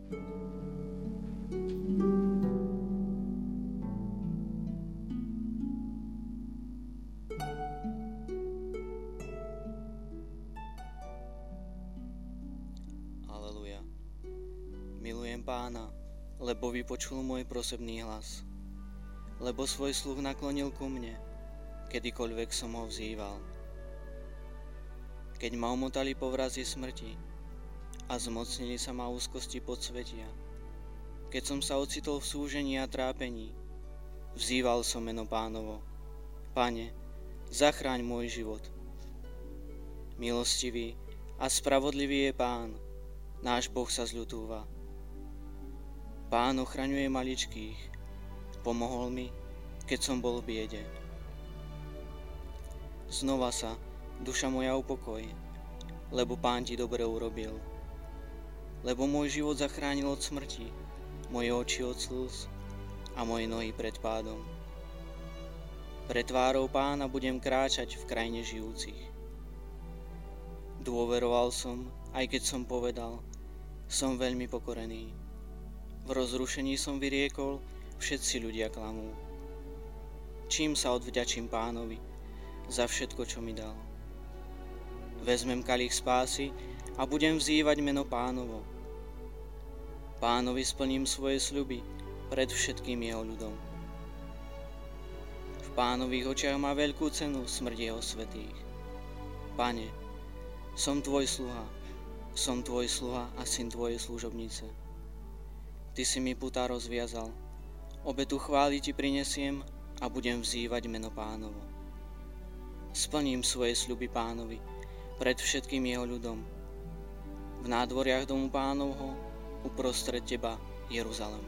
Aleluja. Milujem Pána, lebo vypočul môj prosebný hlas. Lebo svoj sluch naklonil ku mne, kedykoľvek som ho vzýval. Keď ma omotali povrazy smrti a zmocnili sa ma úzkosti podsvetia, keď som sa ocitol v súžení a trápení, vzýval som meno Pánovo. Pane, zachráň môj život. Milostivý a spravodlivý je Pán, náš Boh sa zľutúva. Pán ochraňuje maličkých, pomohol mi, keď som bol v biede. Znova sa duša moja upokojí, lebo Pán ti dobre urobil. Lebo môj život zachránil od smrti, moje oči od slz a moje nohy pred pádom. Pred tvárou Pána budem kráčať v krajine žijúcich. Dôveroval som, aj keď som povedal, som veľmi pokorený. V rozrušení som vyriekol, všetci ľudia klamú. Čím sa odvďačím Pánovi za všetko, čo mi dal? Vezmem kalich spásy a budem vzývať meno Pánovo. Pánovi splním svoje sľuby pred všetkým jeho ľudom. V Pánových očiach má veľkú cenu smrť jeho svätých. Pane, som tvoj sluha a syn tvojej služobnice. Ty si mi putá rozviazal, obetu chvály ti prinesiem a budem vzývať meno Pánovo. Splním svoje sľuby Pánovi pred všetkým jeho ľudom. V nádvoriach domu Pánovho, uprostred teba, Jeruzalem.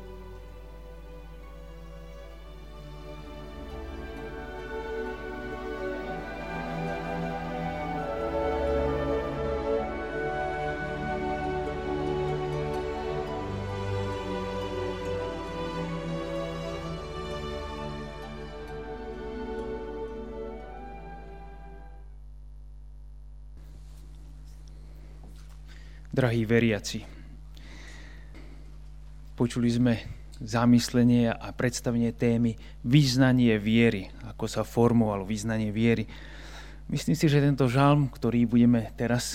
Drahí veriaci, počuli sme zamyslenie a predstavenie témy vyznanie viery, ako sa formovalo vyznanie viery. Myslím si, že tento žalm, ktorý budeme teraz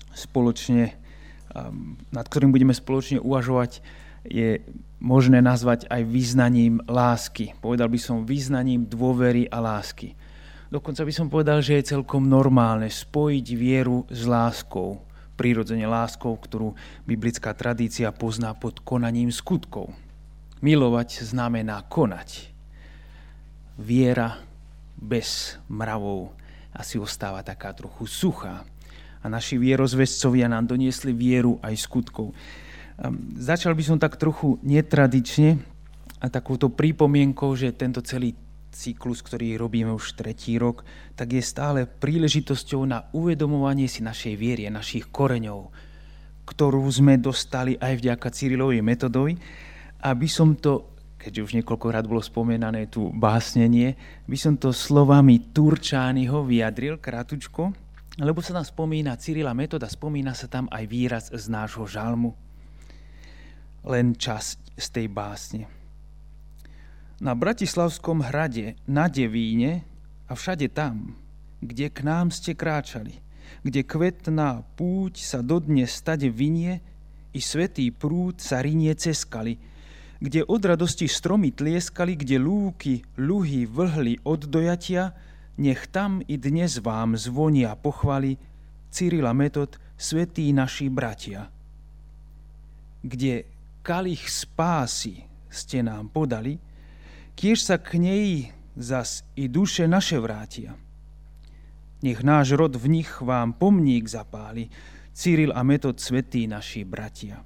nad ktorým budeme spoločne uvažovať, je možné nazvať aj vyznaním lásky. Povedal by som vyznaním dôvery a lásky. Dokonca by som povedal, že je celkom normálne spojiť vieru s láskou. Prirodzene láskou, ktorú biblická tradícia pozná pod konaním skutkov. Milovať znamená konať. Viera bez mravov asi ostáva taká trochu suchá. A naši vierozvescovia nám doniesli vieru aj skutkov. Začal by som tak trochu netradične a takouto pripomienkou, že tento celý cyklus, ktorý robíme už 3. rok, tak je stále príležitosťou na uvedomovanie si našej viery a našich koreňov, ktorú sme dostali aj vďaka Cyrilovi Metodovi. Aby som to, keďže už niekoľkokrát bolo spomenané tu básnenie, by som to slovami Turčányho vyjadril kratučko, lebo sa tam spomína Cyrila Metoda, spomína sa tam aj výraz z nášho žalmu. Len časť z tej básne. Na Bratislavskom hrade, na Devíne a všade tam, kde k nám ste kráčali, kde kvetná púť sa dodnes stade vinie i svätý prúd sa rinie cez skaly, kde od radosti stromy tlieskali, kde lúky, luhy vlhli od dojatia, nech tam i dnes vám zvonia pochvaly Cyrila Metod, svätí naši bratia. Kde kalich spásy ste nám podali, kiež sa k nej zas i duše naše vrátia. Nech náš rod v nich vám pomník zapáli, Cyril a Metod, svätí naši bratia.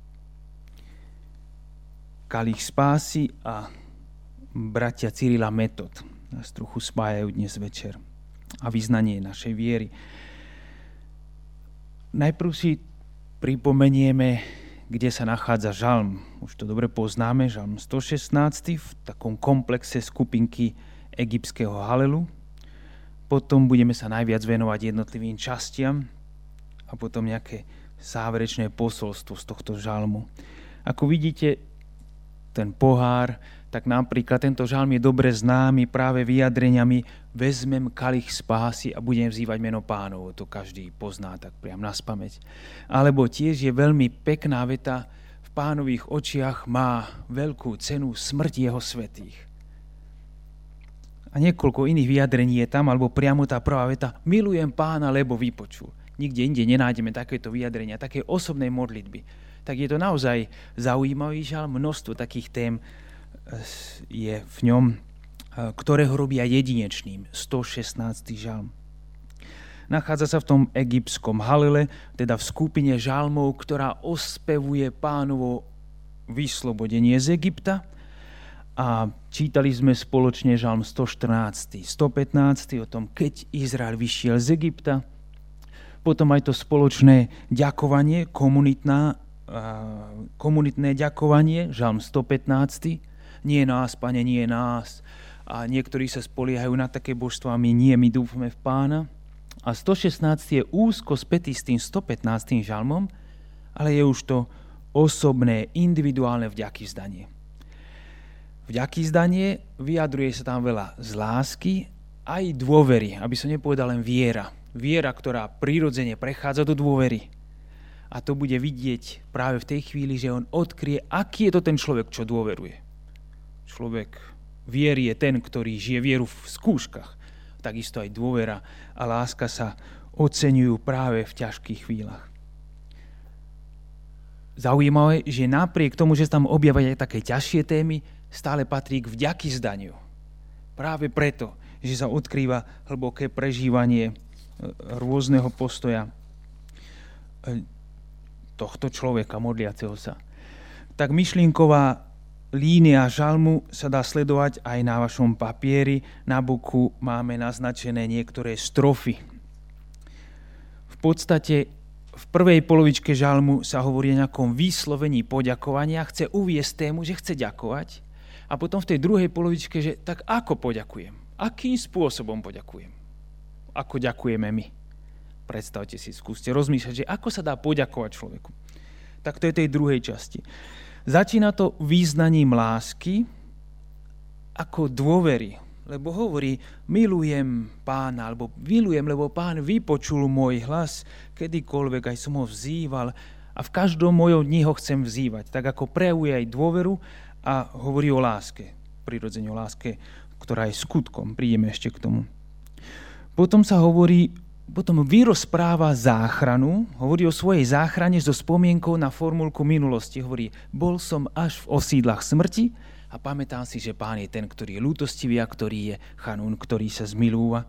Kalich spásy a bratia Cyril a Metod nás trochu spájajú dnes večer a vyznanie našej viery. Najprv si pripomenieme, kde sa nachádza žalm. Už to dobre poznáme, žalm 116 v takom komplexe skupinky egyptského Halelu. Potom budeme sa najviac venovať jednotlivým častiam a potom nejaké záverečné posolstvo z tohto žalmu. Ako vidíte, ten pohár, tak napríklad tento žalm je dobre známy práve vyjadreniami vezmem kalich spásy a budem vzývať meno Pánovo. To každý pozná tak priam naspamäť. Alebo tiež je veľmi pekná veta, v Pánových očiach má veľkú cenu smrť jeho svätých. A niekoľko iných vyjadrení je tam, alebo priamo tá prvá veta, milujem Pána, lebo vypočul. Nikde inde nenájdeme takéto vyjadrenia, také osobnej modlitby. Tak je to naozaj zaujímavý žalm, množstvo takých tém je v ňom, ktoré ho robia jedinečným. 116. žalm. Nachádza sa v tom egyptskom Halile, teda v skupine žalmov, ktorá ospevuje Pánovo vyslobodenie z Egypta. A čítali sme spoločne žalm 114. 115. o tom, keď Izrael vyšiel z Egypta. Potom aj to spoločné ďakovanie, komunitné ďakovanie, žalm 115. Nie nás, Pane, nie nás. A niektorí sa spoliehajú na také božstvo a my nie, my dúfame v Pána. A 116 je úzko spätý s tým 115. žalmom, ale je už to osobné, individuálne vďakyvzdanie. Vďakyvzdanie vyjadruje sa tam veľa z lásky, aj dôvery, aby som nepovedal len viera. Viera, ktorá prirodzene prechádza do dôvery. A to bude vidieť práve v tej chvíli, že on odkrie, aký je to ten človek, čo dôveruje. Človek viery je ten, ktorý žije vieru v skúškach. Takisto aj dôvera a láska sa oceňujú práve v ťažkých chvíľach. Zaujímavé, že napriek tomu, že sa tam objavia aj také ťažšie témy, stále patrí k vďakyvzdaniu. Práve preto, že sa odkrýva hlboké prežívanie rôzneho postoja tohto človeka modliaceho sa. Tak myšlienková línia žalmu sa dá sledovať aj na vašom papieri. Na boku máme naznačené niektoré strofy. V podstate v prvej polovičke žalmu sa hovorí o nejakom vyslovení poďakovania. Chce uviesť tému, že chce ďakovať. A potom v tej druhej polovičke, že tak ako poďakujem? Akým spôsobom poďakujem? Ako ďakujeme my? Predstavte si, skúste rozmýšľať, že ako sa dá poďakovať človeku. Tak to je tej druhej časti. Začína to význaním lásky ako dôvery, lebo hovorí, milujem Pána, alebo milujem, lebo Pán vypočul môj hlas, kedykoľvek aj som ho vzýval a v každom mojom dni ho chcem vzývať. Tak ako prejavuje aj dôveru a hovorí o láske, prirodzene o láske, ktorá je skutkom. Prídeme ešte k tomu. Potom vyrozpráva záchranu, hovorí o svojej záchrane so spomienkou na formulku minulosti. Hovorí, bol som až v osídlach smrti a pamätám si, že Pán je ten, ktorý je ľútostivý a ktorý je Chanún, ktorý sa zmilúva.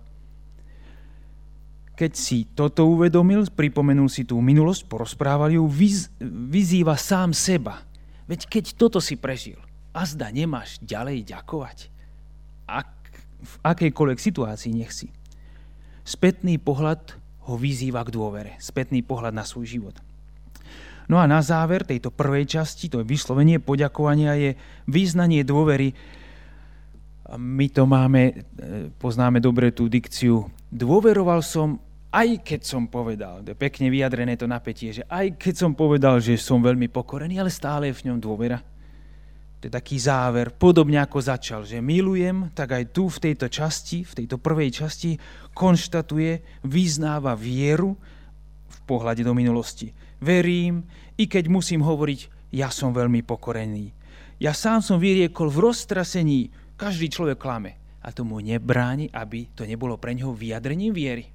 Keď si toto uvedomil, pripomenul si tú minulosť, porozprával ju, vyzýva sám seba. Veď keď toto si prežil, azda nemáš ďalej ďakovať. V akejkoľvek situácii nech si. Spätný pohľad ho vyzýva k dôvere. Spätný pohľad na svoj život. No a na záver tejto prvej časti, to je vyslovenie poďakovania, je vyznanie dôvery. My to poznáme dobre tú dikciu. Dôveroval som, aj keď som povedal, to je pekne vyjadrené to napätie, že aj keď som povedal, že som veľmi pokorený, ale stále je v ňom dôvera. To je taký záver, podobne ako začal, že milujem, tak aj tu v tejto časti, v tejto prvej časti konštatuje, vyznáva vieru v pohľade do minulosti. Verím, i keď musím hovoriť, ja som veľmi pokorený. Ja sám som vyriekol v roztrasení, každý človek klame. A tomu nebráni, aby to nebolo pre neho vyjadrením viery.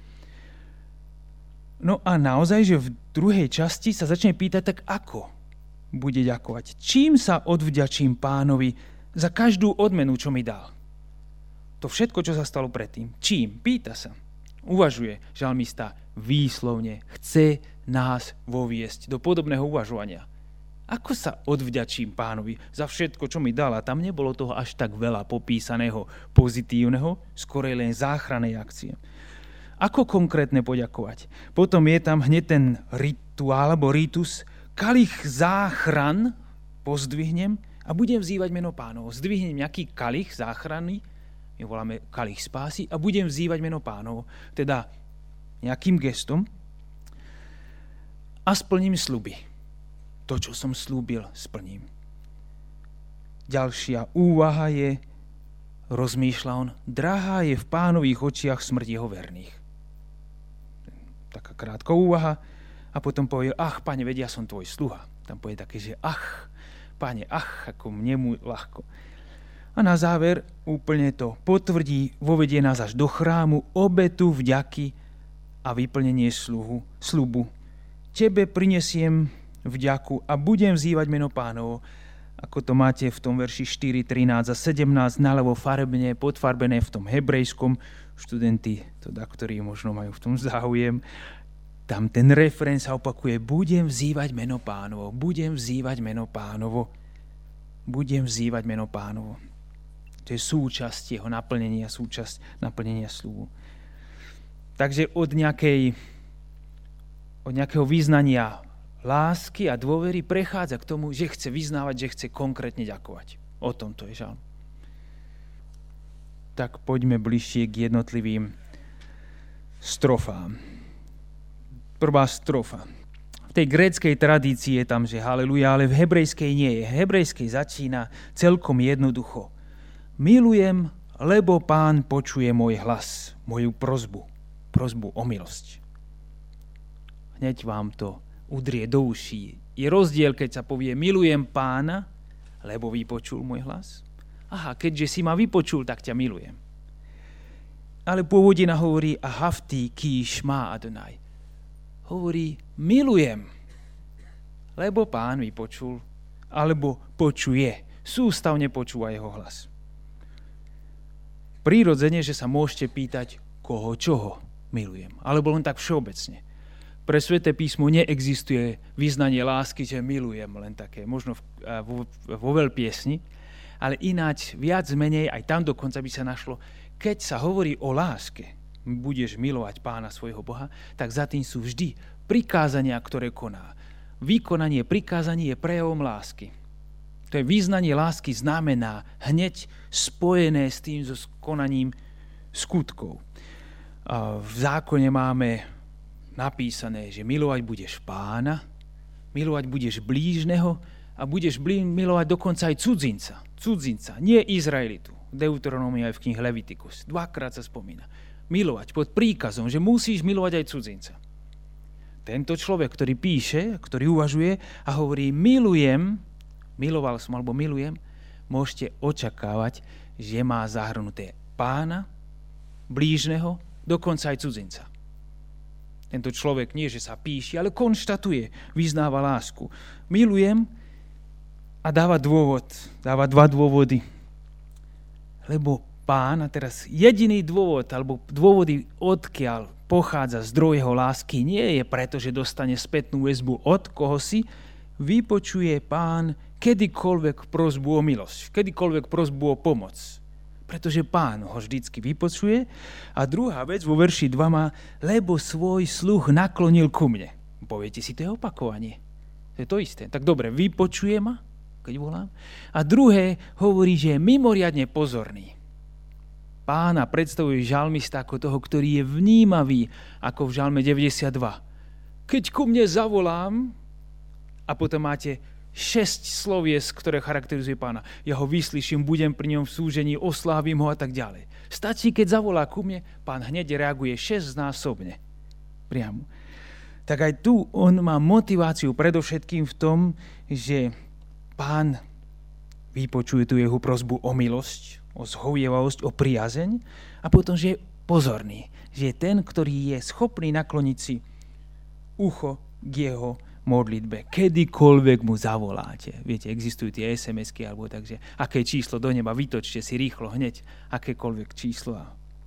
No a naozaj, že v druhej časti sa začne pýtať, tak ako bude ďakovať? Čím sa odvďačím Pánovi za každú odmenu, čo mi dal? To všetko, čo sa stalo predtým. Čím? Pýta sa. Uvažuje žalmista výslovne. Chce nás voviesť do podobného uvažovania. Ako sa odvďačím Pánovi za všetko, čo mi dal? A tam nebolo toho až tak veľa popísaného pozitívneho, skorej len záchrannej akcie. Ako konkrétne poďakovať? Potom je tam hneď ten rituál, alebo ritus, kalich záchran pozdvihnem a budem vzývať meno Pánovo. Zdvihnem nejaký kalich záchranný, my voláme kalich spásy, a budem vzývať meno Pánovo. Teda nejakým gestom a splním sľuby. to, čo som slúbil, splním. Ďalšia úvaha je, rozmýšľa on, drahá je v Pánových očiach smrť jeho verných. Taká krátka úvaha a potom povie, Pane, vedia, ja som tvoj sluha. Tam povie také, že Pane, ako mne mu ľahko. A na záver úplne to potvrdí, vovedie nás až do chrámu, obetu vďaky a vyplnenie sľubu. Tebe prinesiem vďaku a budem vzývať meno Pánovo, ako to máte v tom verši 4, 13 a 17, naľavo farebne, podfarbené v tom hebrejskom. Študenti, ktorí možno majú v tom záujem, tam ten refrén sa opakuje, budem vzývať meno Pánovo, budem vzývať meno Pánovo, budem vzývať meno Pánovo. To je súčasť jeho naplnenia, súčasť naplnenia sľubu. Takže od nejakého význania lásky a dôvery prechádza k tomu, že chce vyznávať, že chce konkrétne ďakovať. O tom to je žalm. Tak poďme bližšie k jednotlivým strofám. Prvá strofa. V tej gréckej tradícii je tam, že haleluja, ale v hebrejskej nie je. V hebrejskej začína celkom jednoducho. Milujem, lebo Pán počuje môj hlas, moju prosbu o milosť. Hneď vám to udrie do uší. Je rozdiel, keď sa povie milujem Pána, lebo vypočul môj hlas. Keďže si ma vypočul, tak ťa milujem. Ale pôvodina hovorí ahavti ki šma Adonai. Hovorí milujem, lebo Pán vypočul, alebo počuje, sústavne počúva jeho hlas. Prirodzene, že sa môžete pýtať, koho čoho milujem, alebo len tak všeobecne. Pre Sväté písmo neexistuje vyznanie lásky, že milujem, len také, možno vo veľpiesni, ale ináč viac menej, aj tam dokonca by sa našlo, keď sa hovorí o láske, budeš milovať Pána svojho Boha, tak za tým sú vždy prikázania, ktoré koná. Vykonanie prikázaní je prejavom lásky. To je vyznanie lásky znamená hneď spojené s tým so konaním skutkov. V zákone máme napísané, že milovať budeš Pána, milovať budeš blížneho a budeš milovať dokonca aj cudzinca, nie Izraelitu. Deuteronomia aj v knihe Levitikus. 2-krát sa spomína. Milovať pod príkazom, že musíš milovať aj cudzinca. Tento človek, ktorý píše, ktorý uvažuje a hovorí miloval som alebo milujem, môžete očakávať, že má zahrnuté Pána, blížneho, dokonca aj cudzinca. Tento človek nie, že sa píši, ale konštatuje, vyznáva lásku. Milujem a dáva dva dôvody. Lebo Pán, a teraz jediný dôvod, alebo dôvody, odkiaľ pochádza zdroj jeho lásky, nie je preto, že dostane spätnú väzbu od koho si, vypočuje Pán kedykoľvek prosbu o milosť, kedykoľvek prosbu o pomoc. Pretože Pán ho vždycky vypočuje. A druhá vec vo verši 2 má, lebo svoj sluch naklonil ku mne. Poviete si, to je opakovanie. To je to isté. Tak dobre, vypočuje ma, keď volám. A druhé hovorí, že je mimoriadne pozorný. Pána predstavuje žalmista ako toho, ktorý je vnímavý, ako v žalme 92. Keď ku mne zavolám, a potom máte 6 slovies, ktoré charakterizuje Pána. Ja ho vyslyším, budem pri ňom v súžení, oslávim ho a tak ďalej. Stačí, keď zavolá ku mne, Pán hneď reaguje 6-násobne. Priamo. Tak aj tu on má motiváciu predovšetkým v tom, že Pán vypočuje tú jeho prosbu o milosť, o zhovievavosť, o priazeň a potom, že je pozorný. Že je ten, ktorý je schopný nakloniť si ucho k jeho modlitbe, kedykoľvek mu zavoláte. Viete, existujú tie SMS-ky, alebo takže, aké číslo do neba, vytočte si rýchlo, hneď, akékoľvek číslo.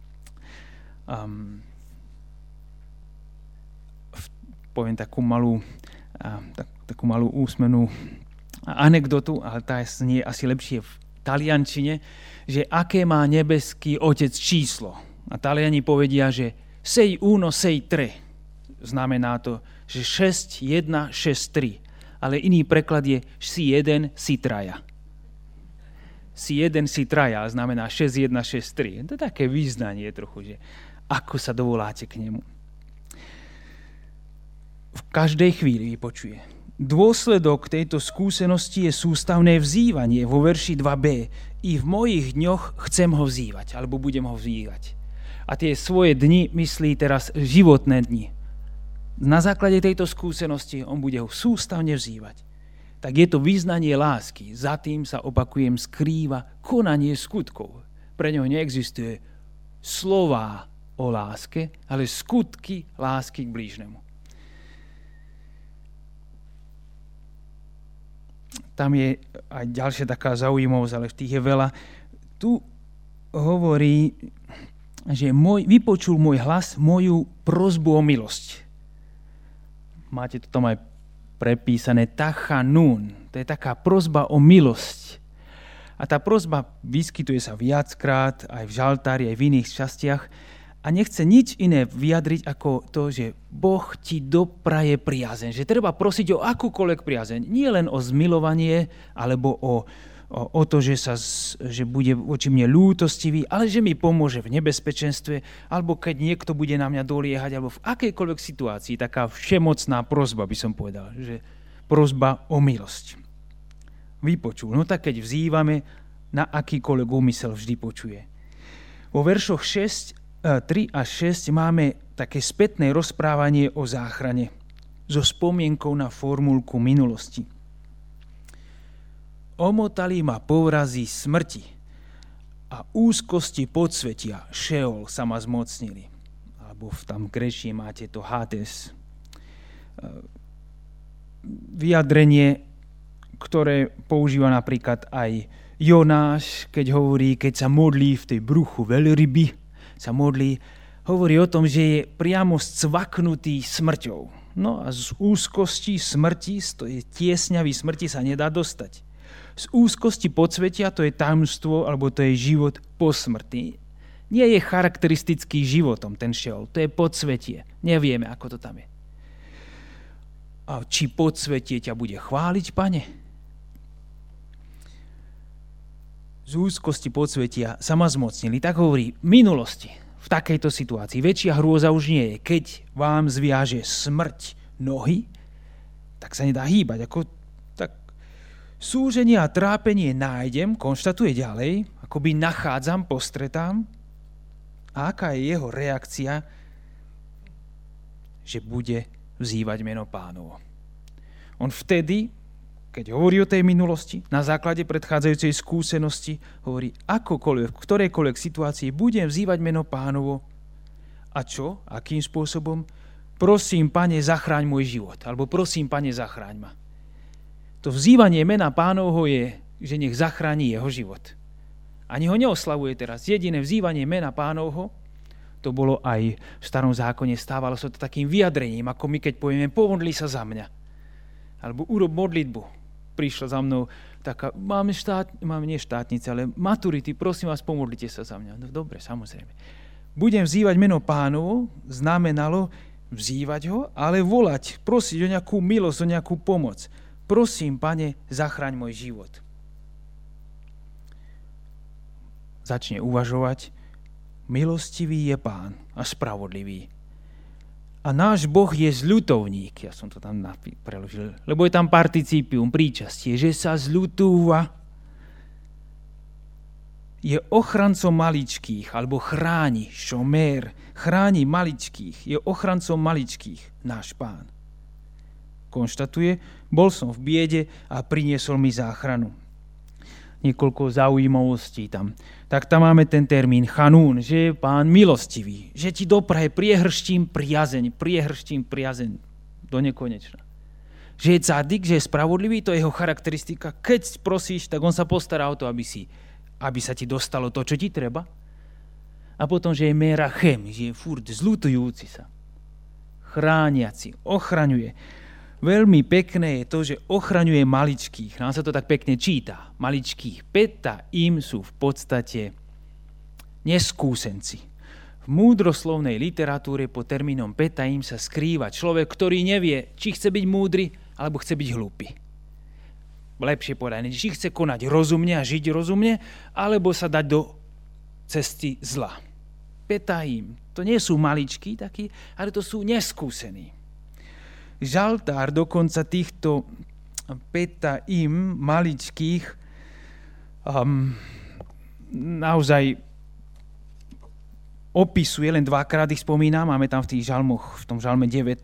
Poviem takú malú úsmenú anekdotu, ale tá nie je asi lepšie v taliančine, že aké má nebeský Otec číslo. A Taliani povedia, že 6-1-6-3. Znamená to, že 6-1-6-3. Ale iný preklad je si jeden, si traja. Si jeden, si traja, znamená 6-1-6-3. To je také význanie trochu, že ako sa dovoláte k nemu. V každej chvíli vypočuje. Dôsledok tejto skúsenosti je sústavné vzývanie vo verši 2b. I v mojich dňoch chcem ho vzývať, alebo budem ho vzývať. A tie svoje dni myslí teraz životné dni. Na základe tejto skúsenosti on bude ho sústavne vzývať. Tak je to vyznanie lásky. Za tým sa, opakujem, skrýva konanie skutkov. Pre ňoho neexistuje slová o láske, ale skutky lásky k blížnemu. Tam je aj ďalšia taká zaujímavosť, ale tých je veľa. Tu hovorí, že vypočul môj hlas, moju prosbu o milosť. Máte to tam aj prepísané tachanún. To je taká prosba o milosť. A tá prosba vyskytuje sa viackrát, aj v žaltári, aj v iných častiach. A nechce nič iné vyjadriť ako to, že Boh ti dopraje priazeň. Že treba prosiť o akúkoľvek priazeň. Nie len o zmilovanie, alebo o to, že bude voči mne ľútostivý, ale že mi pomôže v nebezpečenstve, alebo keď niekto bude na mňa doliehať, alebo v akejkoľvek situácii. Taká všemocná prosba, by som povedal. Že prosba o milosť. Vypočul. No tak keď vzývame, na akýkoľvek úmysel vždy počuje. Vo veršoch 3 a 6 máme také spätné rozprávanie o záchrane so spomienkou na formulku minulosti. Omotali ma povrazy smrti a úzkosti podsvetia, Šeol, sa ma zmocnili. Alebo tam v gréčtine máte to Hades. Vyjadrenie, ktoré používa napríklad aj Jonáš, keď hovorí, keď sa modlí v tej bruchu veľryby, sa modlí, hovorí o tom, že je priamo scvaknutý smrťou. No a z úzkosti smrti, z tej tiesňavy smrti sa nedá dostať. Z úzkosti podsvetia to je tajomstvo, alebo to je život po smrti. Nie je charakteristický životom ten Šeol, to je podsvetie. Nevieme, ako to tam je. A či podsvetie ťa bude chváliť, Pane? Z úzkosti podsvetia sa ma zmocnili. Tak hovorí, v minulosti, v takejto situácii, väčšia hrôza už nie je. Keď vám zviaže smrť nohy, tak sa nedá hýbať. Tak súženie a trápenie nájdem, konštatuje ďalej, akoby nachádzam, postretám. A aká je jeho reakcia? Že bude vzývať meno Pánovo. On vtedy, keď hovorí o tej minulosti, na základe predchádzajúcej skúsenosti, hovorí akokoľvek, v ktorejkoľvek situácii budem vzývať meno Pánovo. A čo? Akým spôsobom? Prosím, Pane, zachráň môj život. Alebo prosím, Pane, zachráň ma. To vzývanie mena Pánovho je, že nech zachráni jeho život. Ani ho neoslavuje teraz. Jediné vzývanie mena Pánovho, to bolo aj v Starom zákone, stávalo sa to takým vyjadrením, ako my keď povieme, pomodli sa za mňa. Alebo urob modlitbu. Prišla za mnou taká, máme nie štátnice, ale maturity, prosím vás, pomodlite sa za mňa. No dobre, samozrejme. Budem vzývať meno Pánovo, znamenalo vzývať ho, ale volať, prosiť o nejakú milosť, o nejakú pomoc. Prosím, Pane, zachraň môj život. Začne uvažovať, milostivý je Pán a spravodlivý. A náš Boh je zľutovník. Ja som to tam preložil, lebo je tam participium, príčastie, že sa zľutúva. Je ochrancom maličkých, alebo chráni, šomér, chráni maličkých, je ochrancom maličkých, náš Pán. Konštatuje, bol som v biede a priniesol mi záchranu. Niekoľko zaujímavostí tam. Tak tam máme ten termín chanún, že je Pán milostivý, že ti dopraje priehrštím priazeň do nekonečna. Že je cadik, že je spravodlivý, to je jeho charakteristika. Keď prosíš, tak on sa postará o to, aby sa ti dostalo to, čo ti treba. A potom, že je merachem, že je furt zľutujúci sa. Chrániaci, ochraňuje. Veľmi pekné je to, že ochraňuje maličkých. Nám sa to tak pekne číta. Maličkých. Peta im sú v podstate neskúsenci. V múdroslovnej literatúre pod termínom peta im sa skrýva človek, ktorý nevie, či chce byť múdry, alebo chce byť hlúpy. Lepšie povedané, či chce konať rozumne a žiť rozumne, alebo sa dať do cesty zla. Peta im. To nie sú maličkí takí, ale to sú neskúsení. žaltár dokonca týchto petaim maličkých naozaj opisuje, len dvakrát ich spomínam, máme tam v tých žalmoch, v tom žalme 19.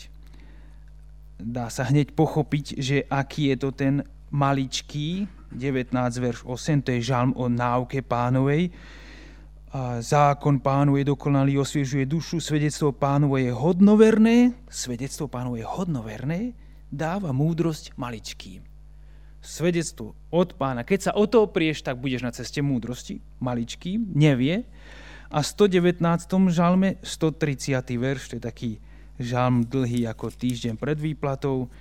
Dá sa hneď pochopiť, že aký je to ten maličký, 19 verš 8, to je žalm o náuke Pánovej. A zákon Pánu je dokonalý, osviežuje dušu, svedectvo Pánovo je hodnoverné, dáva múdrosť maličkým. Svedectvo od Pána. Keď sa o to oprieš, tak budeš na ceste múdrosti. Maličkým, nevie. A 119. žalme, 130. verš, to je taký žalm dlhý ako týždeň pred výplatou.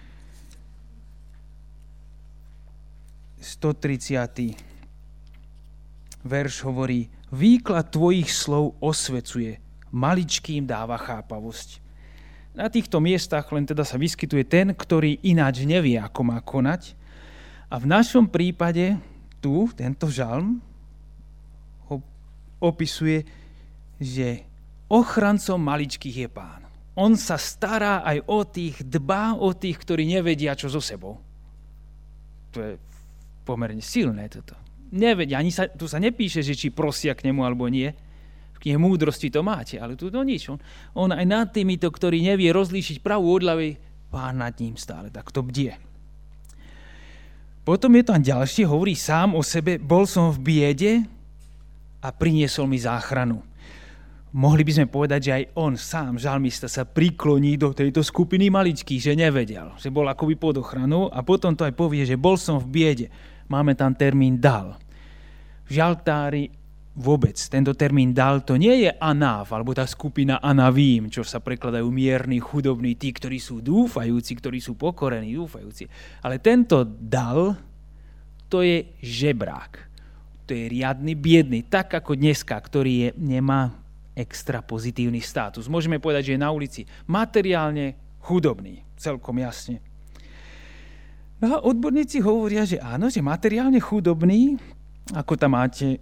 130. verš hovorí: výklad tvojich slov osvecuje, maličkým dáva chápavosť. Na týchto miestach len teda sa vyskytuje ten, ktorý ináč nevie, ako má konať. A v našom prípade tu, tento žalm, ho opisuje, že ochrancom maličkých je Pán. On sa stará aj o tých, dbá o tých, ktorí nevedia, čo so sebou. To je pomerne silné toto. Nevedia, tu sa nepíše, že či prosia k nemu alebo nie. V knihe múdrosti to máte, ale tu to nič. On aj nad týmito, ktorí nevie rozlíšiť pravú od ľavej, Pán nad ním stále takto bdie. Potom je tam ďalšie, hovorí sám o sebe: bol som v biede a priniesol mi záchranu. Mohli by sme povedať, že aj on sám, žalmista, sa prikloní do tejto skupiny maličkých, že nevedel, že bol akoby pod ochranou, a potom to aj povie, že bol som v biede. Máme tam termín dal. V žaltári vôbec tento termín dal, to nie je anáv, alebo tá skupina anavím, čo sa prekladajú mierni, chudobní, tí, ktorí sú dúfajúci, ktorí sú pokorení, dúfajúci. Ale tento dal, to je žebrák. To je riadny biedný, tak ako dneska, ktorý nemá extra pozitívny status. Môžeme povedať, že je na ulici materiálne chudobný, celkom jasne. No a odborníci hovoria, že áno, že materiálne chudobný, ako tam máte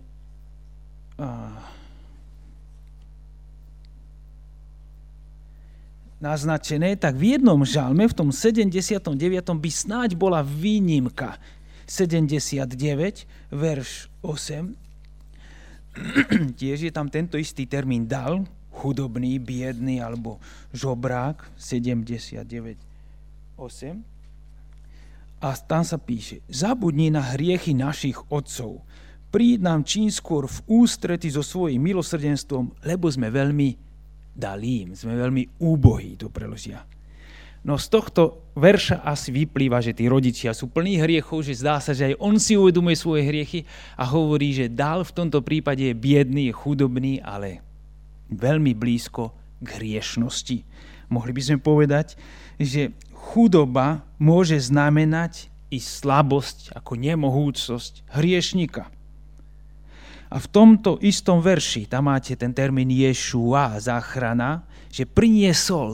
naznačené, tak v jednom žalme, v tom 79. by snáď bola výnimka. 79, verš 8. Tiež je tam tento istý termín dal, chudobný, biedný alebo žobrák, 79, 8. A tam sa píše: zabudni na hriechy našich otcov, príď nám čím skôr v ústrety so svojím milosrdenstvom, lebo sme veľmi dalím, sme veľmi úbohí, to preložia. No z tohto verša asi vyplýva, že tí rodičia sú plní hriechov, že zdá sa, že aj on si uvedomuje svoje hriechy a hovorí, že dal v tomto prípade je biedný, je chudobný, ale veľmi blízko k hriešnosti. Mohli by sme povedať, že chudoba môže znamenať i slabosť ako nemohúcosť hriešnika. A v tomto istom verši, tam máte ten termín Ješua, záchrana, že priniesol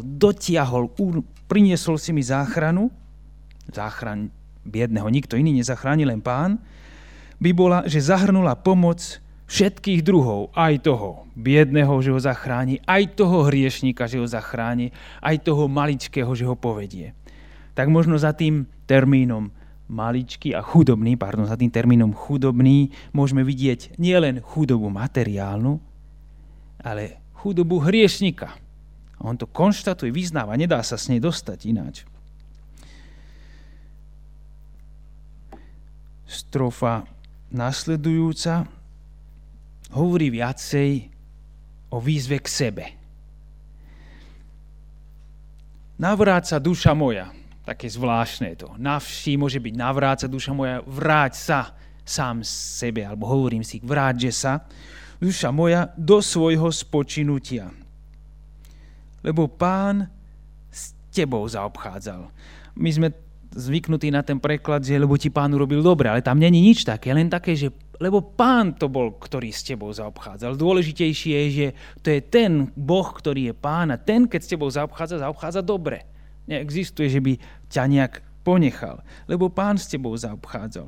si mi záchranu, záchran biedného nikto iný nezachráni, len Pán, by bola, že zahrnula pomoc všetkých druhov, aj toho biedného, že ho zachráni, aj toho hriešníka, že ho zachráni, aj toho maličkého, že ho povedie. Tak možno za tým termínom maličký a chudobný, za tým termínom chudobný môžeme vidieť nielen chudobu materiálnu, ale chudobu hriešnika. A on to konštatuje, vyznáva, nedá sa s nej dostať ináč. Strofa nasledujúca hovorí viacej o výzve k sebe. Navráť sa duša moja. Také zvláštne to. Navší môže byť navráť sa duša moja, vráť sa sám sebe, alebo hovorím si, vráťže sa, duša moja, do svojho spočinutia. Lebo Pán s tebou zaobchádzal. My sme zvyknutí na ten preklad, že lebo ti Pán urobil dobre, ale tam není nič také, len také, že lebo Pán to bol, ktorý s tebou zaobchádzal. Dôležitejšie je, že to je ten Boh, ktorý je Pán, a ten, keď s tebou zaobchádza dobre. Neexistuje, že by ťa nejak ponechal, lebo Pán s tebou zaobchádzal.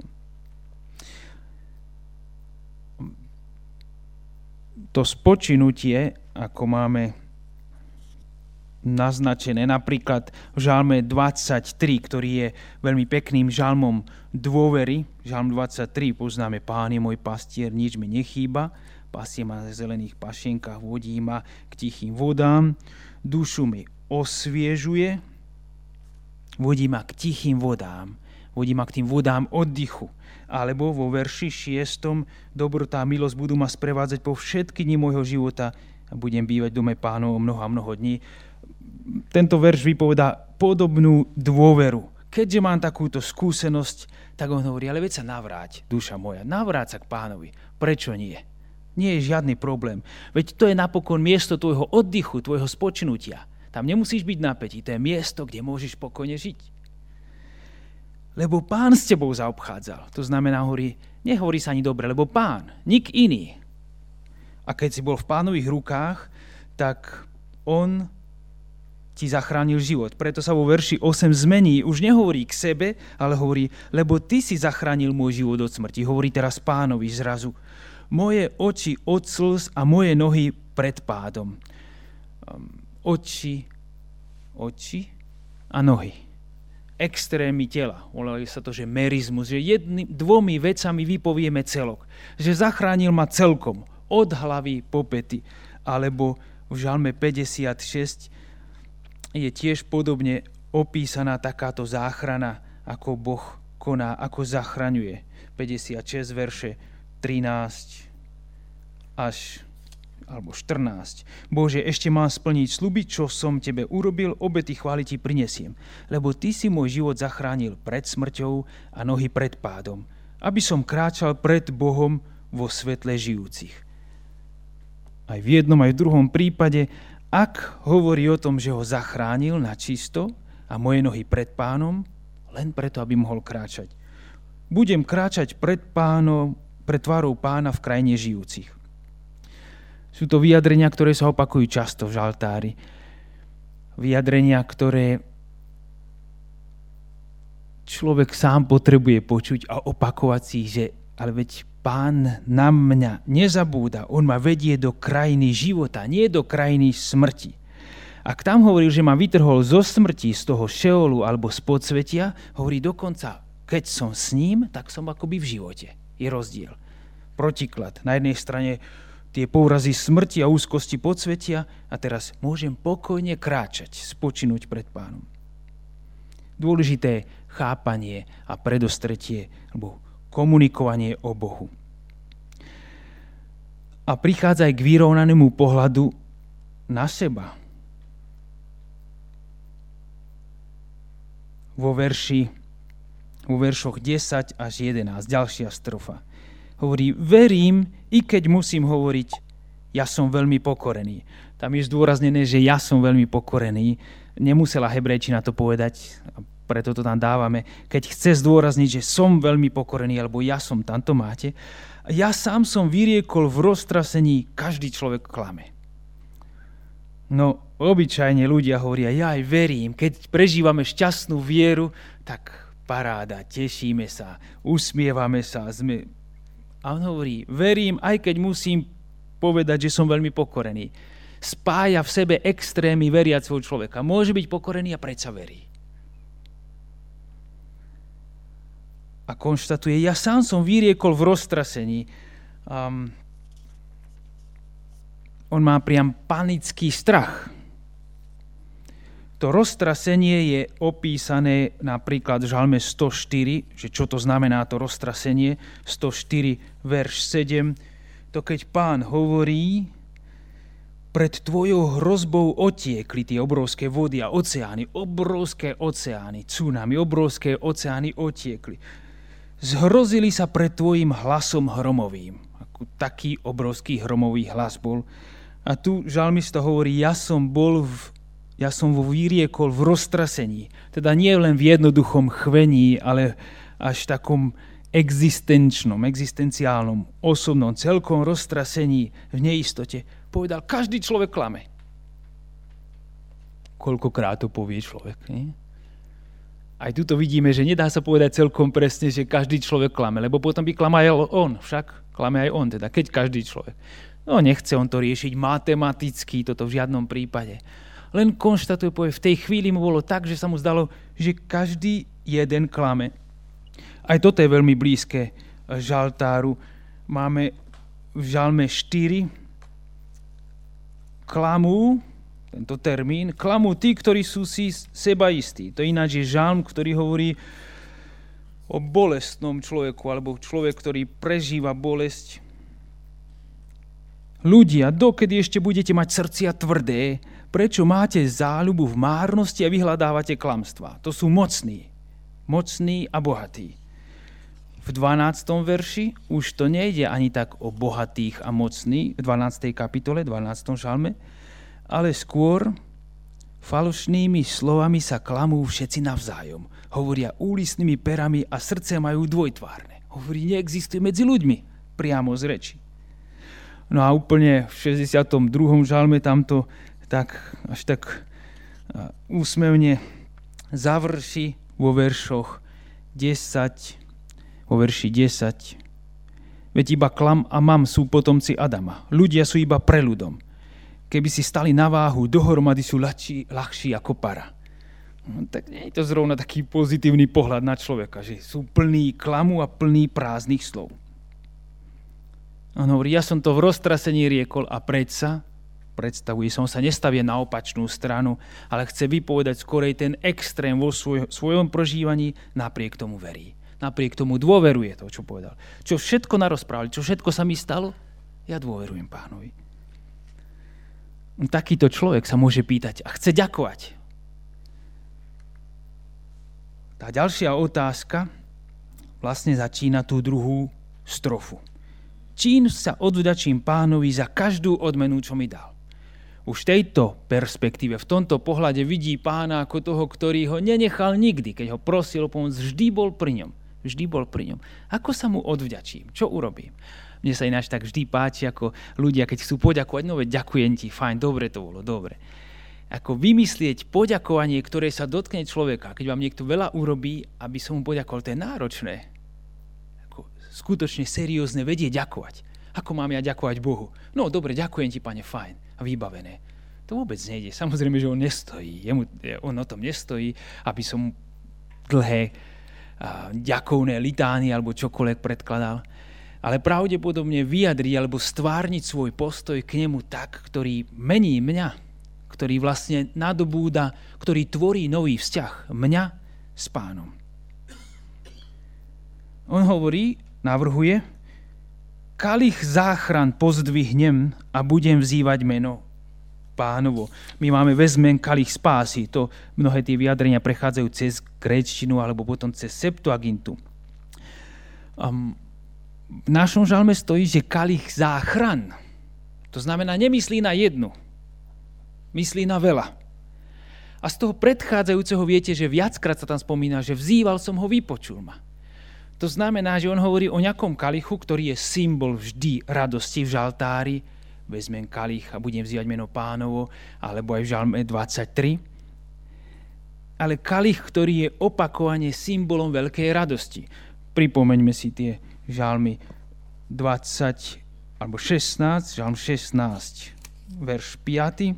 To spočinutie, ako máme naznačené. Napríklad v žalme 23, ktorý je veľmi pekným žalmom dôvery. Žalm 23 poznáme: Pán je môj pastier, nič mi nechýba. Pasie ma na zelených pašienkach, vodí ma k tichým vodám. Dušu mi osviežuje, vodí ma k tichým vodám. Vodí ma k tým vodám oddychu. Alebo vo verši 6. Dobrota a milosť budú ma sprevádzať po všetky dni môjho života a budem bývať v dome Pánov mnoho dní. Tento verš vypovedá podobnú dôveru. Keďže mám takúto skúsenosť, tak on hovorí: ale veď sa navráť, duša moja, navráť sa k Pánovi. Prečo nie? Nie je žiadny problém. Veď to je napokon miesto tvojho oddychu, tvojho spočinutia. Tam nemusíš byť napätý, to je miesto, kde môžeš pokojne žiť. Lebo Pán s tebou zaobchádzal. To znamená, nehovorí sa ani dobre, lebo Pán, nik iný. A keď si bol v Pánových rukách, tak on ti zachránil život. Preto sa vo verši 8 zmení. Už nehovorí k sebe, ale hovorí: lebo ty si zachránil môj život od smrti. Hovorí teraz Pánovi zrazu: moje oči od slz a moje nohy pred pádom. Oči a nohy. Extrémy tela. Volajú sa to, že merizmus. Že dvomi vecami vypovieme celok. Že zachránil ma celkom. Od hlavy po pety. Alebo v žalme 56 je tiež podobne opísaná takáto záchrana, ako Boh koná, ako zachraňuje. 56 verše 13 alebo 14. Bože, ešte mám splniť sľuby, čo som tebe urobil, obety chvály ti prinesiem. Lebo ty si môj život zachránil pred smrťou a nohy pred pádom, aby som kráčal pred Bohom vo svetle žijúcich. Aj v jednom, aj v druhom prípade, ak hovorí o tom, že ho zachránil na čisto a moje nohy pred Pánom, len preto, aby mohol kráčať. Budem kráčať pred tvárou Pána v krajine žijúcich. Sú to vyjadrenia, ktoré sa opakujú často v žaltári. Vyjadrenia, ktoré človek sám potrebuje počuť a opakovať si, že ale veď Pán na mňa nezabúda, on ma vedie do krajiny života, nie do krajiny smrti. Ak tam hovoril, že ma vytrhol zo smrti, z toho šeolu alebo z podsvetia, hovorí dokonca, keď som s ním, tak som akoby v živote. Je rozdiel. Protiklad. Na jednej strane tie pourazy smrti a úzkosti podsvetia a teraz môžem pokojne kráčať, spočinúť pred Pánom. Dôležité chápanie a predostretie alebo komunikovanie o Bohu. A prichádza aj k vyrovnanému pohľadu na seba. Vo veršoch 10 až 11, ďalšia strofa. Hovorí: verím, i keď musím hovoriť, ja som veľmi pokorený. Tam je zdôraznené, že ja som veľmi pokorený. Nemusela hebrejčina to povedať, preto to tam dávame. Keď chce zdôrazniť, že som veľmi pokorený, alebo ja som, tam to máte. Ja sám som vyriekol v roztrasení, každý človek klame. No, obyčajne ľudia hovoria: ja aj verím. Keď prežívame šťastnú vieru, tak paráda, tešíme sa, usmievame sa. A on hovorí: verím, aj keď musím povedať, že som veľmi pokorený. Spája v sebe extrémy veriaceho človeka. Môže byť pokorený a predsa verí. A konštatuje: ja sám som vyriekol v roztrasení. On má priam panický strach. To roztrasenie je opísané napríklad v žalme 104, že čo to znamená to roztrasenie. 104, verš 7. To keď Pán hovorí: pred tvojou hrozbou otiekli tie obrovské vody a oceány, tsunami, obrovské oceány otiekli. Zhrozili sa pred tvojim hlasom hromovým. Taký obrovský hromový hlas bol. A tu žalmista hovorí: ja som vo vyriekol v roztrasení. Teda nie len v jednoduchom chvení, ale až takom existenciálnom, osobnom, celkom roztrasení, v neistote. Povedal: každý človek klame. Koľkokrát to povie človek, nie? Aj tuto vidíme, že nedá sa povedať celkom presne, že každý človek klame, lebo potom by klamal on, však klame aj on, teda keď každý človek. No nechce on to riešiť matematicky, toto v žiadnom prípade. Len konštatuje, povie, v tej chvíli mu bolo tak, že sa mu zdalo, že každý jeden klame. Aj toto je veľmi blízke žaltáru. Máme v žalme 4 klamú, tento termín, klamú tí, ktorí sú si seba istí. To ináč je žalm, ktorý hovorí o bolestnom človeku, alebo človek, ktorý prežíva bolesť. Ľudia, dokedy ešte budete mať srdcia tvrdé, prečo máte záľubu v márnosti a vyhľadávate klamstvá? To sú mocní a bohatí. V 12. verši už to nejde ani tak o bohatých a mocných, v 12. kapitole, 12. žalme, ale skôr falošnými slovami sa klamú všetci navzájom. Hovoria úlisnými perami a srdce majú dvojtvárne. Hovorí, neexistuje medzi ľuďmi, priamo z reči. No a úplne v 62. žalme tamto až tak úsmevne završí vo veršoch 10, vo verši 10. Veď iba klam a mam sú potomci Adama. Ľudia sú iba preľudom. Keby si stali na váhu, dohromady sú ľahší ako para. No, tak nie je to zrovna taký pozitívny pohľad na človeka, že sú plní klamu a plní prázdnych slov. On hovorí, ja som to v roztrasení riekol a predstavuje som sa, nestavie na opačnú stranu, ale chce vypovedať skorej ten extrém vo svojom prožívaní, napriek tomu verí. Napriek tomu dôveruje to, čo povedal. Čo všetko narozprávali, čo všetko sa mi stalo, ja dôverujem Pánovi. Takýto človek sa môže pýtať a chce ďakovať. Tá ďalšia otázka vlastne začína tú druhú strofu. Čím sa odvďačím Pánovi za každú odmenu, čo mi dal. Už v tejto perspektíve, v tomto pohľade vidí Pána ako toho, ktorý ho nenechal nikdy. Keď ho prosil o pomoc, vždy bol pri ňom. Ako sa mu odvďačím? Čo urobím? Mne sa ináč tak vždy páči, ako ľudia, keď chcú poďakovať, no veď ďakujem ti, fajn, dobre to bolo, dobre. Ako vymyslieť poďakovanie, ktoré sa dotkne človeka. Keď vám niekto veľa urobí, aby som mu poďakoval, to je náročné. Ako skutočne seriózne vedieť ďakovať. Ako mám ja ďakovať Bohu? No dobre, ďakujem ti, Pane, fajn a vybavené. To vôbec nejde. Samozrejme, že on nestojí. On o tom nestojí, aby som dlhé ďakovné litány alebo čokoľvek predkladal. Ale pravdepodobne vyjadriť alebo stvárniť svoj postoj k nemu tak, ktorý mení mňa, ktorý vlastne nadobúda, ktorý tvorí nový vzťah mňa s Pánom. On hovorí, navrhuje, kalich záchran pozdvihnem a budem vzývať meno Pánovo. My máme vezmem kalich spásy. To mnohé tie vyjadrenia prechádzajú cez gréčtinu alebo potom cez Septuagintu. V našom žalme stojí, že kalich záchran. To znamená, nemyslí na jednu. Myslí na veľa. A z toho predchádzajúceho viete, že viackrát sa tam spomína, že vzýval som ho, vypočul ma. To znamená, že on hovorí o nejakom kalichu, ktorý je symbol vždy radosti v žaltári. Vezmem kalich a budem vzývať meno Pánovo, alebo aj v žalme 23. Ale kalich, ktorý je opakovane symbolom veľkej radosti. Pripomeňme si tie žalmy 20 alebo 16, žalm 16, verš 5.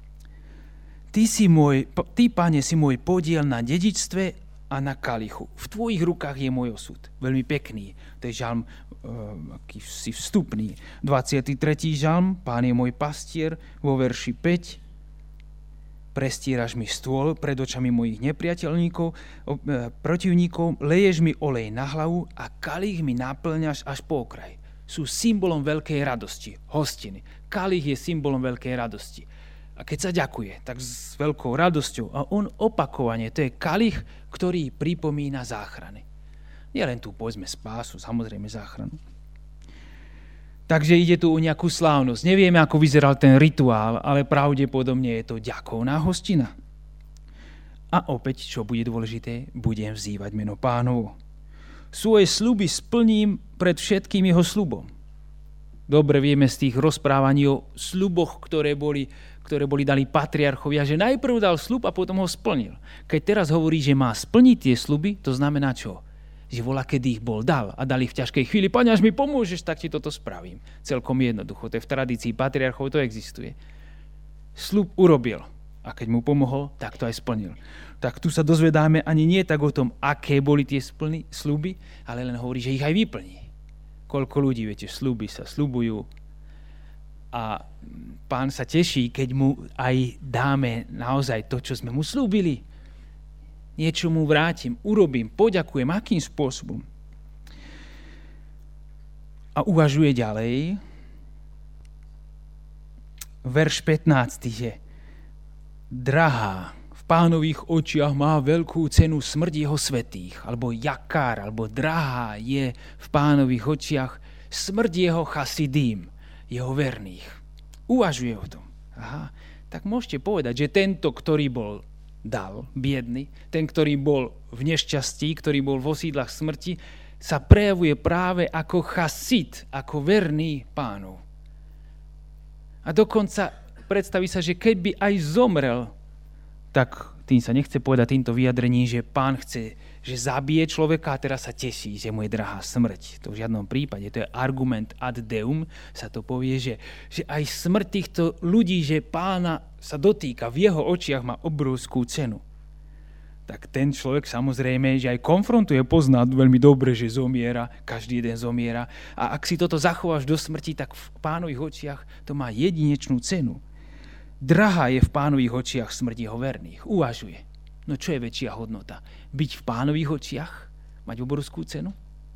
Ty, Pane, si môj podiel na dedičstve a na kalichu. V tvojich rukách je môj osud. Veľmi pekný. To je žalm akýsi vstupný. 23. žalm, Pán je môj pastier, vo verši 5. Prestieraš mi stôl pred očami mojich nepriateľníkov, protivníkov, leješ mi olej na hlavu a kalich mi naplňaš až po okraj. Sú symbolom veľkej radosti, hostiny. Kalich je symbolom veľkej radosti. A keď sa ďakuje, tak s veľkou radosťou. A on opakovane, to je kalich, ktorý pripomína záchrany. Nie len tu, povedzme, spásu, samozrejme záchranu. Takže ide tu o nejakú slávnosť. Nevieme, ako vyzeral ten rituál, ale pravdepodobne je to ďakovná hostina. A opäť, čo bude dôležité, budem vzývať meno Pánovo. Svoje sľuby splním pred všetkým jeho sľubom. Dobre vieme z tých rozprávaní o sľuboch, ktoré boli dali patriarchovia, že najprv dal sľub a potom ho splnil. Keď teraz hovorí, že má splniť tie sľuby, to znamená čo? Že volá, kedy ich bol dal a dali v ťažkej chvíli. Pane, až mi pomôžeš, tak ti toto spravím. Celkom jednoducho. To je v tradícii patriarchov, to existuje. Sľub urobil a A keď mu pomohol, tak to aj splnil. Tak tu sa dozvedáme ani nie tak o tom, aké boli tie sľuby, ale len hovorí, že ich aj vyplní. Koľko ľudí, viete, sľuby sa sľubujú a Pán sa teší, keď mu aj dáme naozaj to, čo sme mu sľúbili. Niečo mu vrátim, urobím, poďakujem, akým spôsobom. A uvažuje ďalej. Verš 15 je: drahá, v Pánových očiach má veľkú cenu smrť jeho svätých, alebo jakár, alebo drahá je v Pánových očiach smrť jeho chasidím, jeho verných. Uvažuje o tom. Aha, tak môžete povedať, že tento, ktorý bol biedný, ten, ktorý bol v nešťastí, ktorý bol v osídlach smrti, sa prejavuje práve ako chasid, ako verný Pánov. A dokonca predstaví sa, že keď by aj zomrel, tak tým sa nechce povedať týmto vyjadrením, že Pán chce, že zabije človeka a teraz sa teší, že mu je drahá smrť. To v žiadnom prípade. To je argument ad deum, sa to povie, že aj smrť týchto ľudí, že Pána sa dotýka, v jeho očiach má obrovskú cenu. Tak ten človek samozrejme, že aj konfrontuje, pozná veľmi dobre, že zomiera, každý jeden zomiera. A ak si toto zachováš do smrti, tak v Pánových očiach to má jedinečnú cenu. Drahá je v Pánových očiach smrť jeho verných. Uvažuje. No čo je väčšia hodnota? Byť v Pánových očiach? Mať obrovskú cenu?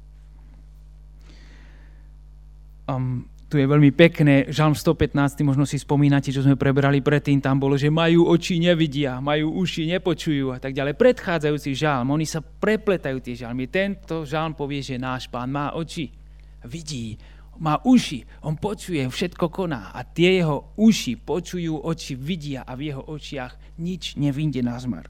Tu je veľmi pekné, Žalm 115, možno si spomínate, čo sme prebrali predtým, tam bolo, že majú oči, nevidia, majú uši, nepočujú a tak ďalej. Predchádzajúci žalm, oni sa prepletajú tie žalmy. Tento žalm povie, že náš Pán má oči, vidí, má uši, on počuje, všetko koná a tie jeho uši počujú, oči vidia a v jeho očiach nič nevyjde na zmar.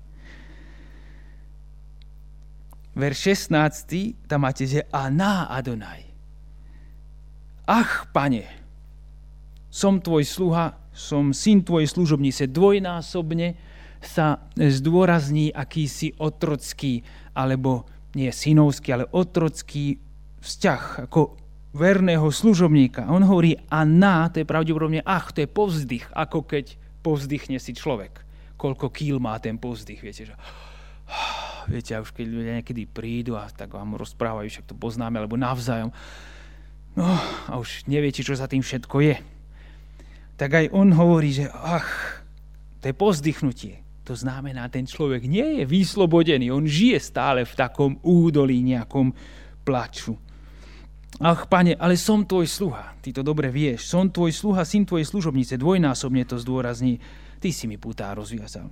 Verš 16, tam máte, že Aná Adonaj. Ach, Pane, som tvoj sluha, som syn tvojej služobnice. Dvojnásobne sa zdôrazní akýsi otrocký, alebo nie synovský, ale otrocký vzťah, ako verného služobníka. On hovorí Aná, to je pravdepodobne to je povzdych, ako keď povzdychne si človek. Koľko kýl má ten povzdych, viete, že viete, a už keď ľudia niekedy prídu a tak vám rozprávajú, však to poznáme, alebo navzájom, no a už neviete, čo za tým všetko je. Tak aj on hovorí, že to je povzdychnutie. To znamená, ten človek nie je vyslobodený, on žije stále v takom údolí, nejakom plaču. Ach, Pane, ale som tvoj sluha, ty to dobre vieš, som tvoj sluha, syn tvojej služobnice, dvojnásobne to zdôrazní, ty si mi pútá rozviazal.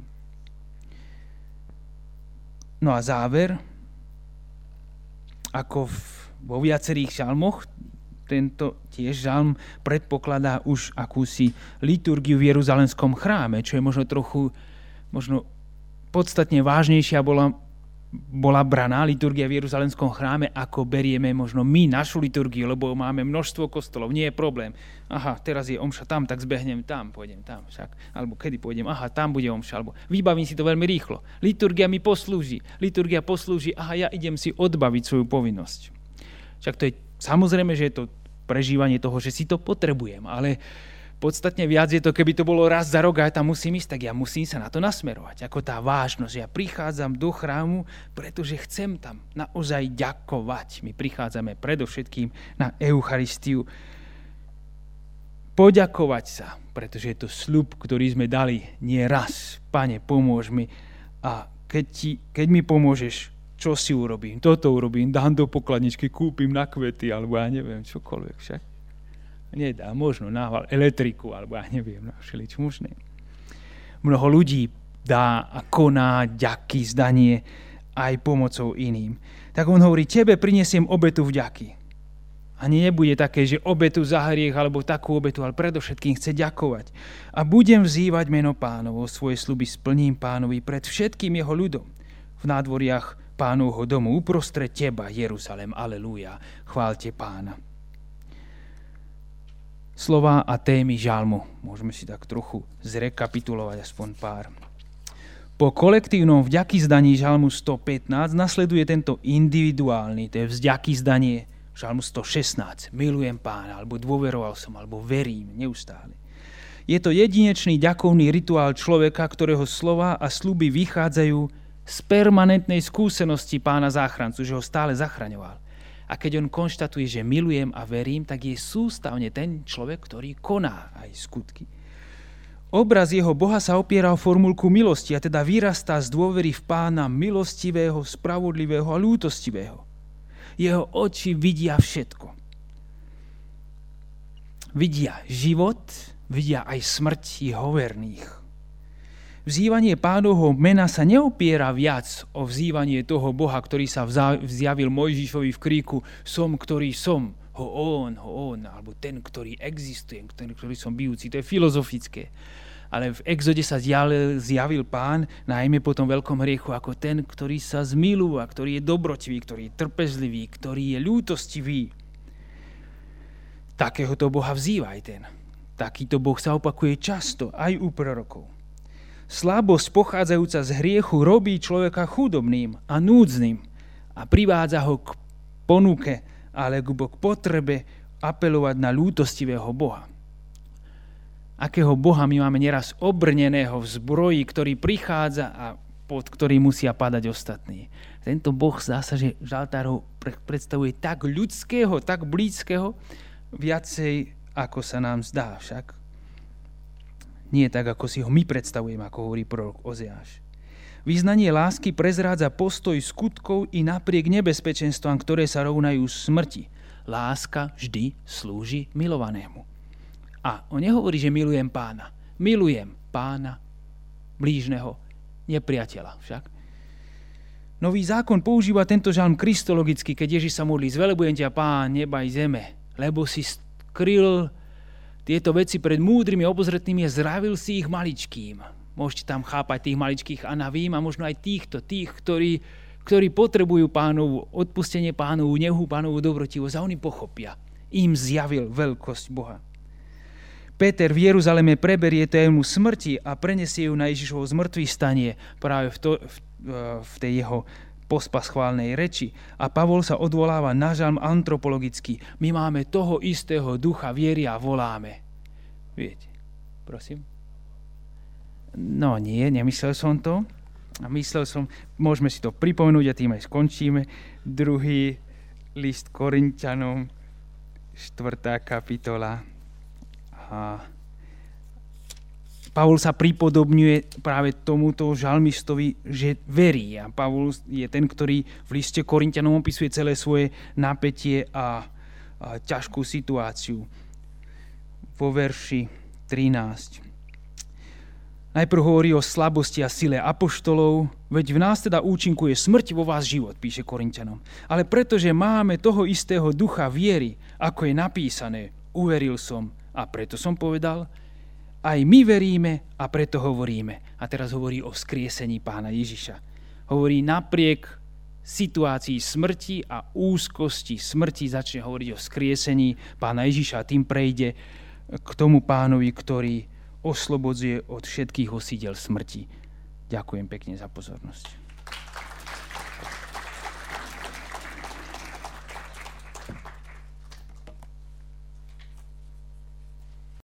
No a záver, ako vo viacerých žalmoch, tento tiež žalm predpokladá už akúsi liturgiu v Jeruzalemskom chráme, čo je možno podstatne vážnejšia bola braná liturgia v Jeruzalemskom chráme, ako berieme možno my našu liturgiu, lebo máme množstvo kostolov, nie je problém. Teraz je omša tam, tak zbehnem tam, pôjdem tam však. Alebo kedy pôjdem, tam bude omša, alebo vybavím si to veľmi rýchlo. Liturgia mi poslúži, ja idem si odbaviť svoju povinnosť. Však to je samozrejme, že je to prežívanie toho, že si to potrebujem, ale podstatne viac je to, keby to bolo raz za rok a ja tam musím ísť, tak ja musím sa na to nasmerovať. Ako tá vážnosť. Ja prichádzam do chrámu, pretože chcem tam naozaj ďakovať. My prichádzame predovšetkým na Eucharistiu. Poďakovať sa, pretože je to sľub, ktorý sme dali nie raz. Pane, pomôž mi. A keď mi pomôžeš, čo si urobím? Toto urobím, dám do pokladničky, kúpim na kvety, alebo ja neviem, čokoľvek však. Nedá, možno nával elektriku, alebo ja neviem, všelič možné. Mnoho ľudí dá a koná ďaky, zdanie aj pomocou iným. Tak on hovorí, tebe prinesiem obetu vďaky. A nebude také, že obetu za hriech, alebo takú obetu, ale predovšetkým chce ďakovať. A budem vzývať meno Pánovo, svoje sľuby splním Pánovi pred všetkým jeho ľudom. V nádvoriach Pánovho domu, uprostred teba, Jeruzalem, aleluja, chváľte Pána. Slová a témy žalmu. Môžeme si tak trochu zrekapitulovať aspoň pár. Po kolektívnom vďakizdaní žalmu 115 nasleduje tento individuálny, to je vďakizdanie žalmu 116. Milujem Pána, alebo dôveroval som, alebo verím neustále. Je to jedinečný ďakovný rituál človeka, ktorého slova a sľuby vychádzajú z permanentnej skúsenosti Pána záchrancu, že ho stále zachraňoval. A keď on konštatuje, že milujem a verím, tak je sústavne ten človek, ktorý koná aj skutky. Obraz jeho Boha sa opiera o formulku milosti a teda vyrastá z dôvery v Pána milostivého, spravodlivého a ľútostivého. Jeho oči vidia všetko. Vidia život, vidia aj smrť jeho verných. Vzývanie Pánovho mena sa neopiera viac o vzývanie toho Boha, ktorý sa zjavil Mojžišovi v kríku som, ktorý som, ho on, alebo ten, ktorý existuje, ten, ktorý som bijúci. To je filozofické. Ale v Exode sa zjavil Pán, najmä po tom veľkom hriechu, ako ten, ktorý sa zmilúva, ktorý je dobrotivý, ktorý je trpezlivý, ktorý je ľútostivý. Takéhoto Boha vzývaj ten. Takýto Boh sa opakuje často, aj u prorokov. Slabosť pochádzajúca z hriechu robí človeka chudobným a núdznym a privádza ho k ponuke alebo k potrebe apelovať na ľútostivého Boha. Akého Boha my máme neraz obrneného v zbroji, ktorý prichádza a pod ktorý musia padať ostatní. Tento Boh zdá sa, že žaltár ho predstavuje tak ľudského, tak blízkeho, viacej ako sa nám zdá však. Nie tak, ako si ho my predstavujeme, ako hovorí prorok Ozeáš. Vyznanie lásky prezrádza postoj skutkov i napriek nebezpečenstvám, ktoré sa rovnajú smrti. Láska vždy slúži milovanému. A on nehovorí, že milujem Pána. Milujem Pána, blížneho, nepriateľa však. Nový zákon používa tento žalm kristologicky, keď Ježiš sa modlí: zvelebujem ťa, Pán, neba i zeme, lebo si skryl tieto veci pred múdrymi, obozretnými a zravil si ich maličkým. Môžete tam chápať tých maličkých anavím a možno aj tých, ktorí potrebujú Pánovu odpustenie, Pánovu nehu, Pánovu dobrotivosť a oni pochopia. Im zjavil veľkosť Boha. Peter v Jeruzaleme preberie tému smrti a prenesie ju na Ježišovo zmŕtvychvstanie práve v tej jeho pospaschválnej reči. A Pavol sa odvoláva na žalm antropologicky. My máme toho istého ducha viery a voláme. Viete, prosím? No nie, nemyslel som to. Môžeme si to pripomenúť a tým aj skončíme. 2. list Korinťanom, 4. kapitola. A Pavol sa pripodobňuje práve tomuto žalmistovi, že verí. A Pavol je ten, ktorý v liste Korinťanom opisuje celé svoje napätie a ťažkú situáciu. Vo verši 13. Najprv hovorí o slabosti a sile apoštolov, veď v nás teda účinkuje smrť, vo vás život, píše Korinťanom. Ale pretože máme toho istého ducha viery, ako je napísané, uveril som a preto som povedal, aj my veríme a preto hovoríme. A teraz hovorí o vzkriesení Pána Ježiša. Hovorí napriek situácii smrti a úzkosti smrti začne hovoriť o vzkriesení Pána Ježiša a tým prejde k tomu Pánovi, ktorý oslobodzuje od všetkých osídel smrti. Ďakujem pekne za pozornosť.